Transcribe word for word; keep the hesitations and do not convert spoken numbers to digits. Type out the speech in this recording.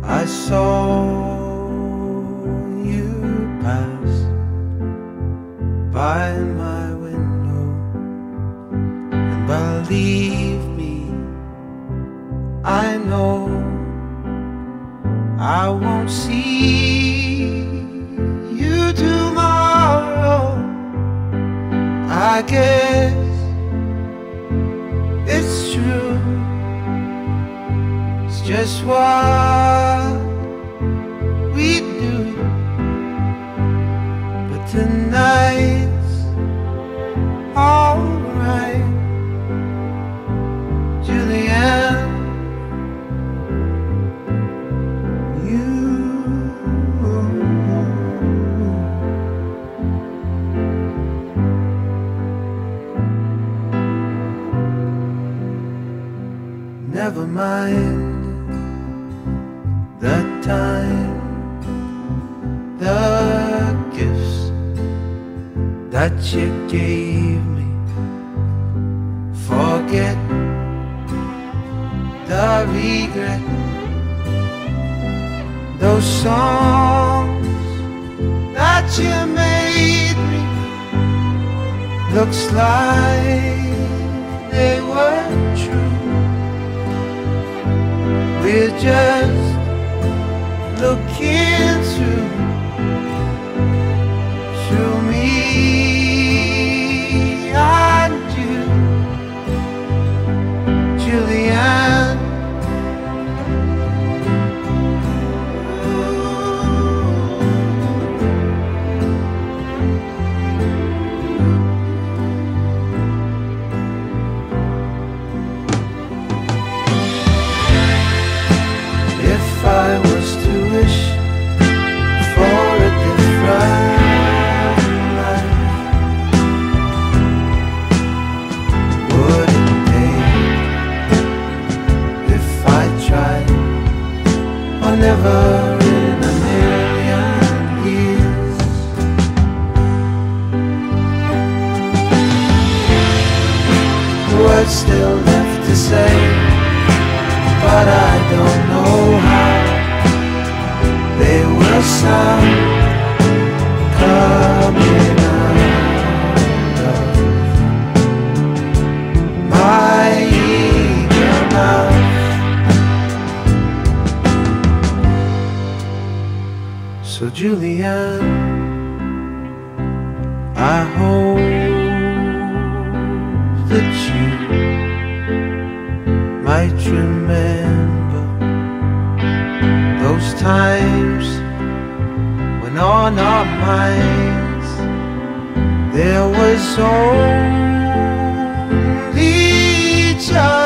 I saw you pass by my window, and believe me, I know I won't see you tomorrow. I guess it's true, it's just what we do. But tonight's alright, Julianne. You never mind the time, the gifts that you gave me. Forget the regret. Those songs that you made me, looks like they were true. We're just looking through, through me and you, Julianne. If I was to wish for a different life, would it take if I tried, or never in a million years? Words still left to say, but I don't know how they will sound coming out of my eager mouth. So Julianne, I hope that you might remember those times when on our minds there was only each other.